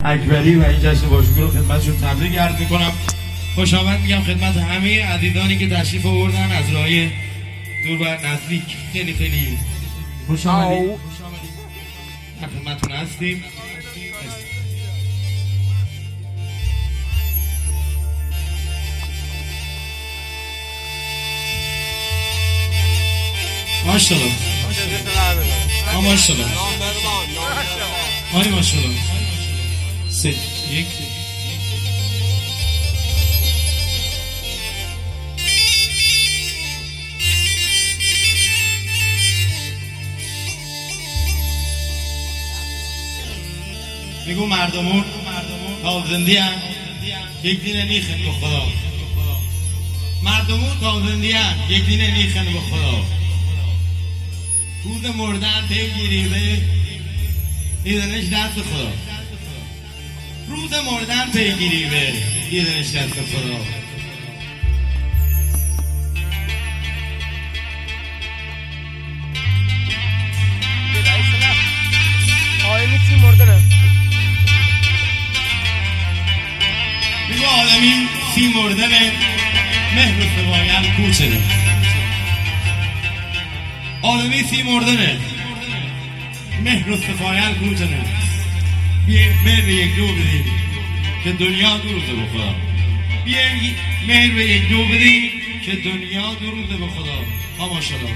اکبری و این جشن باشکوه رو خدمتشون تبریک عرض میکنم. خوش آمد میگم خدمت همه عزیزانی که تشریف آوردن از راه دور و نزدیک. خیلی خیلی خوش آمدید. در خدمتتون هستیم. ماشاءالله ماشاءالله ماشاءالله. یک میگو مردمون تا زندی هم یک دین نیخن به خدا. مردمون تا زندی هم یک دین نیخن به خدا. روز مردن بگیری به دیدنش دست خدا. روز مردن پیگیری به دیدنش دست خدا. میگو آدمی سی مردنه مهر و سوایل کوچنه. آدمی سی مردنه مهر و سفایل کوچنه. بیاین مهر به یک جو بدیم که دنیا دروزه به خدا. بیاین مهر به یک جو بدیم که دنیا دروزه به خدا. ها ماشاءالله.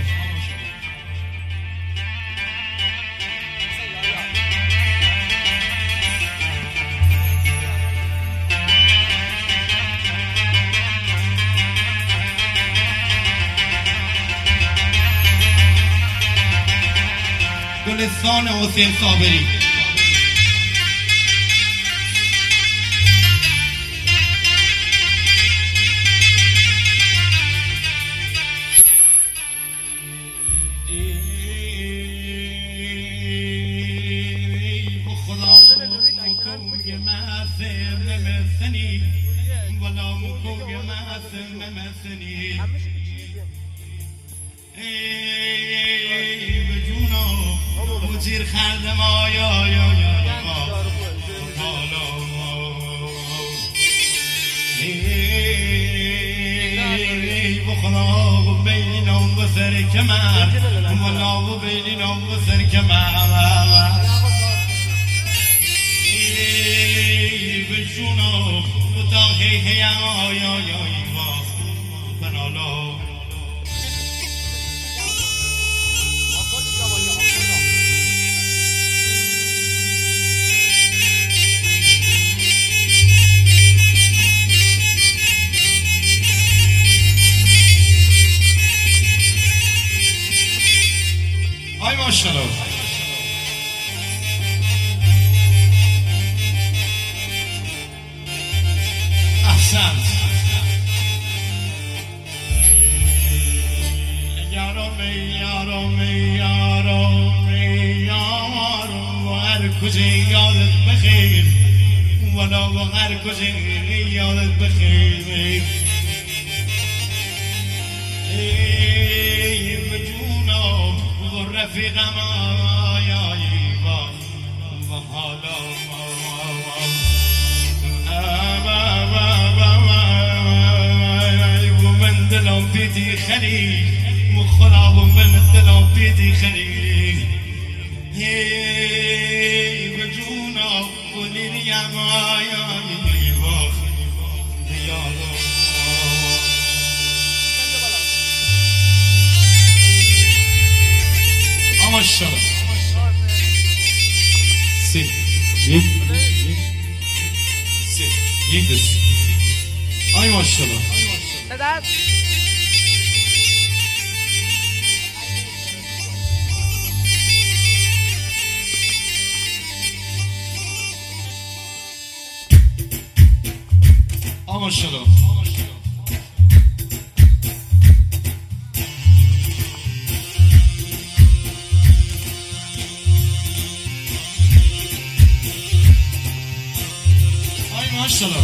گلستان حسین صابری. زیر خرد ما یا بخلا و بینم و سر کمر ملا و بینم و سر کمر به جونم و تا هی یا بنالا. ماشاءالله. احسنت. یارم و هر کجا یادت بخیر ولا و هر کجا یادت بخیر. ای به جونم و رفیقم آیایی و حالا و من دلم بیتی خلی و خدا و من دلم بیتی خلی. ای به جونم و لیلیم آیایی و دیالو. ماشاءالله. یک دست. آی ماشاءالله. ماشاءالله. ماشاءالله.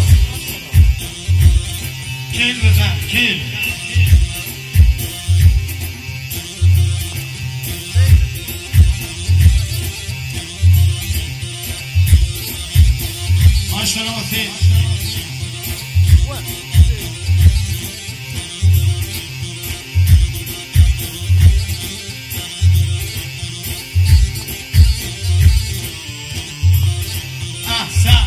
کل بزن کل. شناسید احسن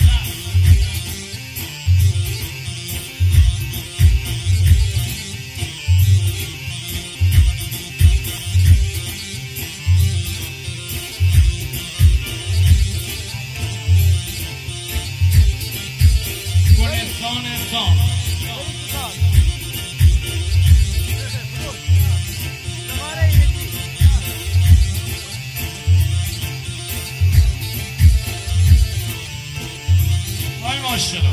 ماشاءالله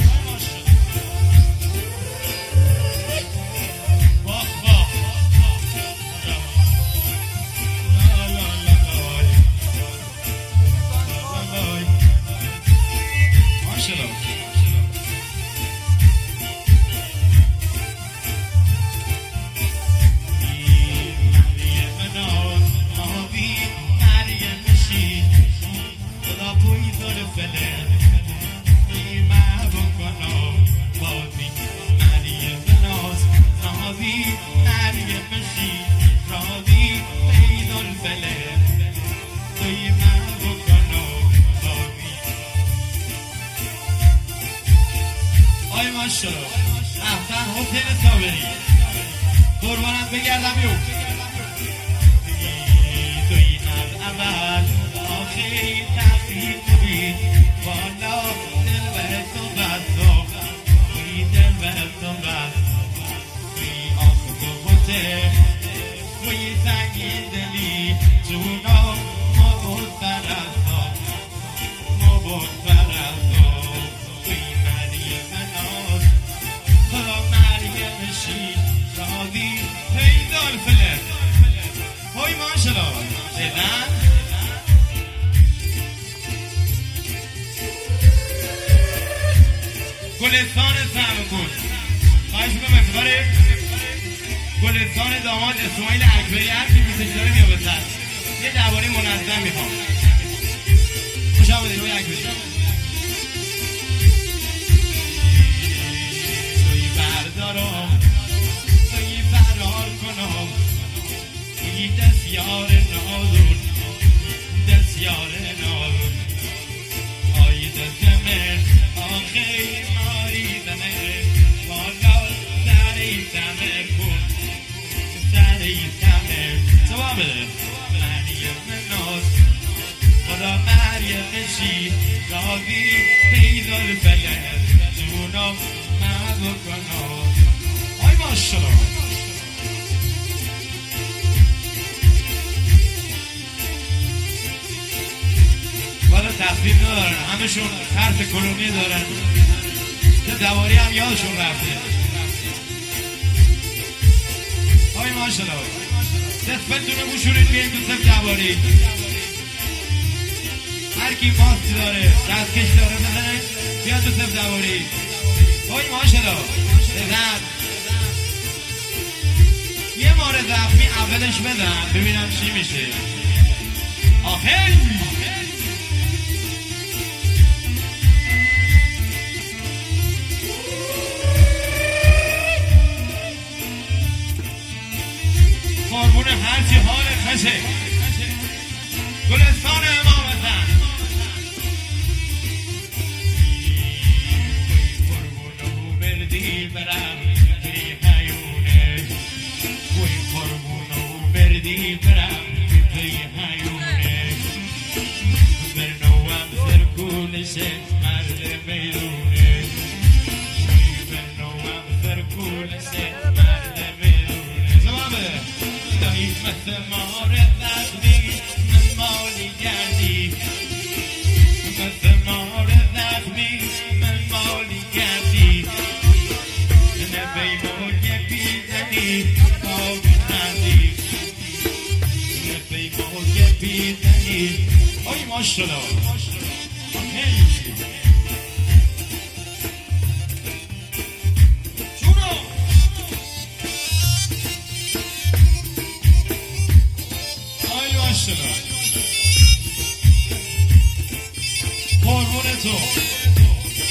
احسن حسین صابری قربانت بگردم یو توی از اول آخری تقریب بید والا دل بر تو بستم توی دل بر تو بستم توی آخ تو بوده توی سنگین دلی جونا ما بود برستم ما بود برستم های ماشاءالله دیدن گلستان سرکن خواهش میکنم افتخار گلستان داماد اسماعیل اکبری هر کی میسه داره بیا بسر یه درباره منظم میخوام خوش آمدید روی اکبری توی بردارم توی فرار کنم توی دستیار نازون دستیار نازون آی دستمه آخی ماری دمه والا سری دمه کن سری دمه جواب بده مریم ناز خدا مریم شی راوی پیدار فلر جونم مدو کنم آی ماشاءالله والا تخفیف ندارن همشون حرف کلونی دارن یه دواری هم یادشون رفته آی ماشاءالله دستفتونه بوشونید بیاین تو صف دواری هر کی ماستی داره دستکش داره بزنه بیاد تو صف دواری آی ماشاءالله بزن یه ماره زخمی اولش بزن ببینم چی میشه آخه قربون هرچی حال خشه گلستان امامتن قربونو بردی برم توی حیونه قربونو بردی برم توی حیونه برنوام سرکولشه مرد میدونه برنوام سرکولشه مرد میدونه زمامه مثل مارد نقدی من مالی گردی مثل مارد نقدی من مالی گردی نبی موی بیزنی آبی ندی نبی موی بیزنی آی ماشاءالله قربون تو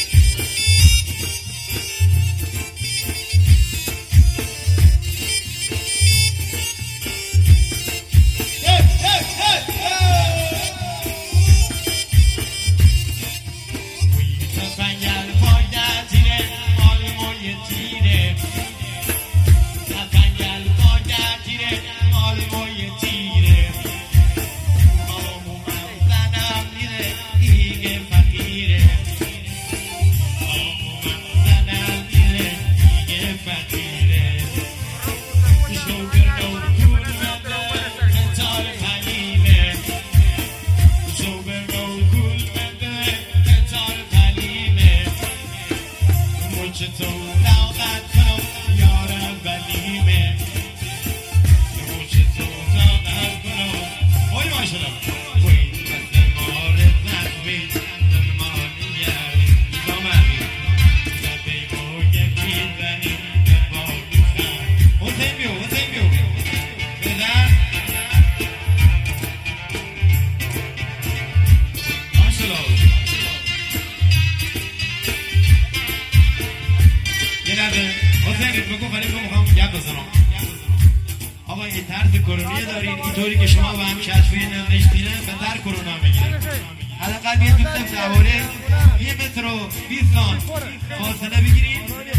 فرید بگو میخوام گپ بزنم. آقا این طرز کرونیه دارین اینطوری که شما به هم کشفی نوشتینه به در کرونا میگیره. حداقل یه دوست درباره 1 متر و 20 سانت فاصله بگیرید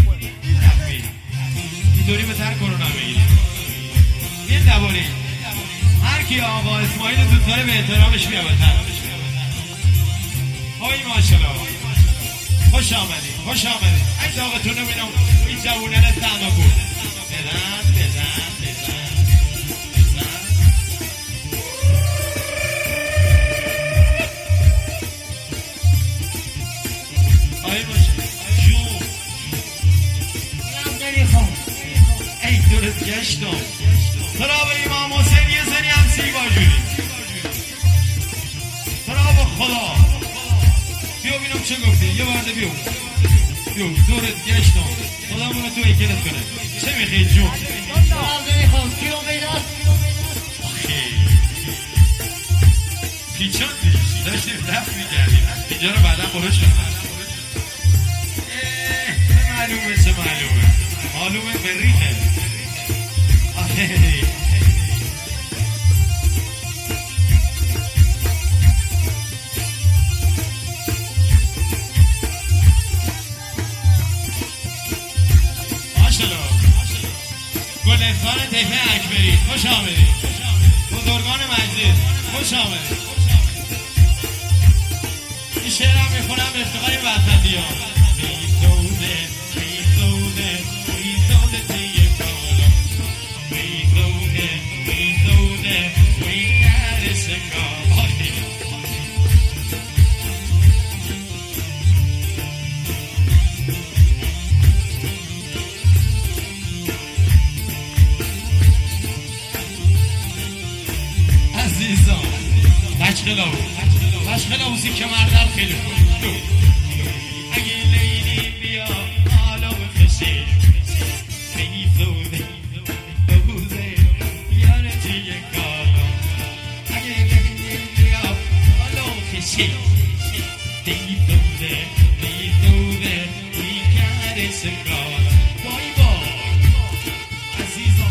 اینطوری به در کرونا میگیرید. یه درباره هر کی آقا اسماعیل دوست داره به احترامش بیاد. آی ماشاءالله خوش آمدید این داغتون رو بینم این جوونه نستعنا کن بزن آی ماشاءالله جون ای درست گشتم سرا به امام حسین یه زنی هم سیگار جوری سرا به خدا بیا بینم چه گفتی یه برده بیا دورت گشتم خدا مونو تو ایکلت کنه چه میخوایی جون کیو بیدار پیچان داشتیم رفت میگردیم اینجا رو بعدا برش کنم معلومه بریخه گلستان تپه اکبری خوش آمدید بزرگان مجلس خوش آمدید این شعرم میخونم به افتخار وطنی ها میزوده تیه کالا میزوده ویکرس کالا عزیزان بشخلاوزی که مردم خیلی خوب اگه لیلی بیا حالا بخشی میزوده یاره تیه کالا اگه لیلی بیا حالا بخشی میزوده بیکرس کالا بای عزیزان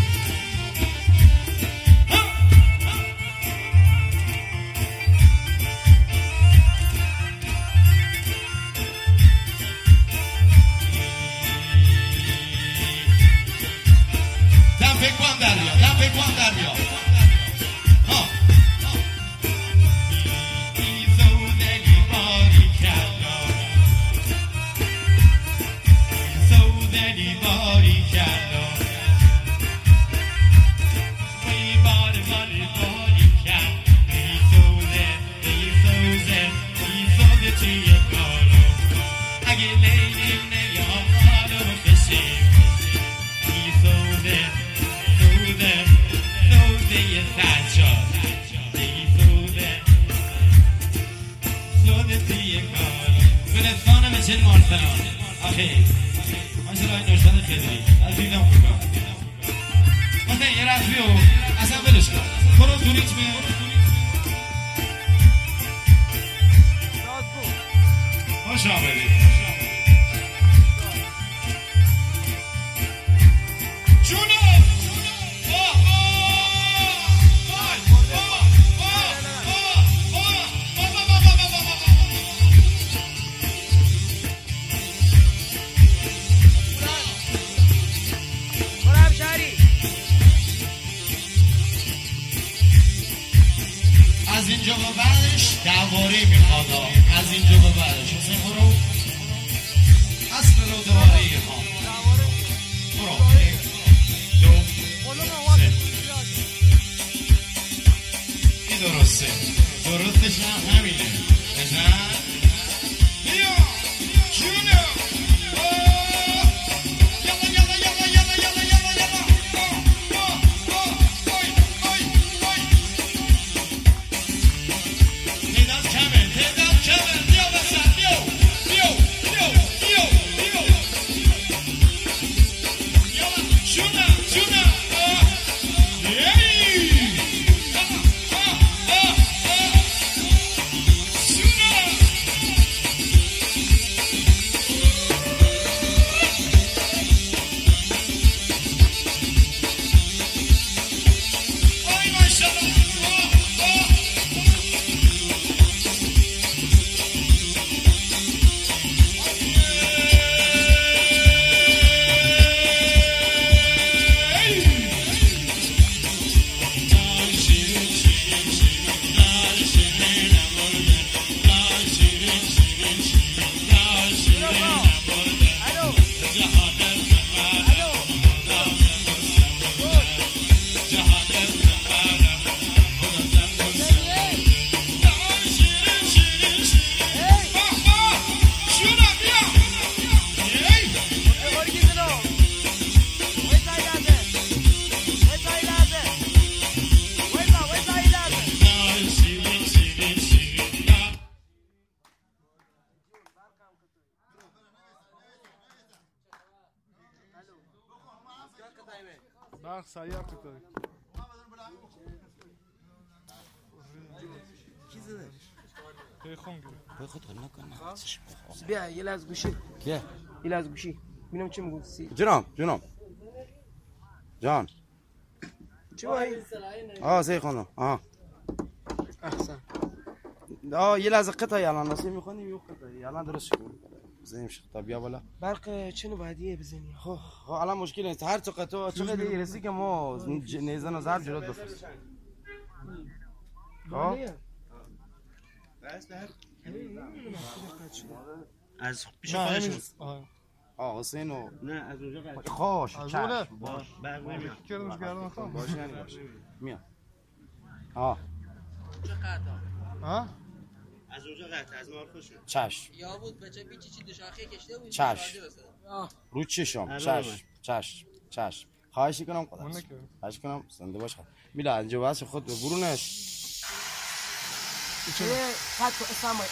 از اینجا به بعدش دواری میخواد از اینجا به بعدش حسین برو برق سریع تکاری کی زده؟ پیخون گیره باید خود خود نکنه بیا یه لحظه گوشی که؟ یه لحظه گوشی ببینم چی میگو جناب جان چی وای سه خانم احسن یه لحظه قطعه الان نصیب میخونیم یه قطعه الان درست شد زنیم شد تا بیا بالا برق چنو بعدیه بزنی خب الان مشکل نیست هر چقدر دیگه رسی که ما نیزن و ضرب جلوت بفرست خب از پیش نه خودشون همین حسین و نه از اونجا قطع خوش از چشم اونه باش برق نمیاد کردمش گردن خواهم باش یعنی باش میام ها از اونجا قطع از مار خوشون چشم یا بود بچه بیچی چی دوشاخه کشته بود چشم رو چشم چشم خواهش کنم اون نکرد خواهش کنم زنده باش میلا اینجا واسه خود به برونش خط اسمای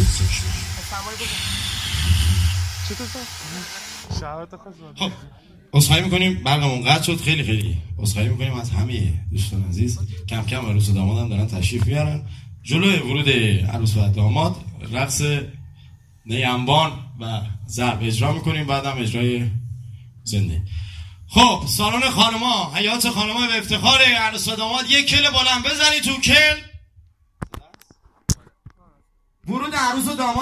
چی تو شهرت خوش بود خب عذرخواهی میکنیم برقمون قطع شد خیلی عذرخواهی میکنیم از همه دوستان عزیز کم کم عروس و داماد هم دارن تشریف میارن جلوی ورود عروس و داماد رقص نیمبان و ضرب اجرا میکنیم بعدم اجرای زنده. خب سالن خانما حیات خانما به افتخار عروس و داماد یک کل بلند بزنی تو کل ورود عروس و داماد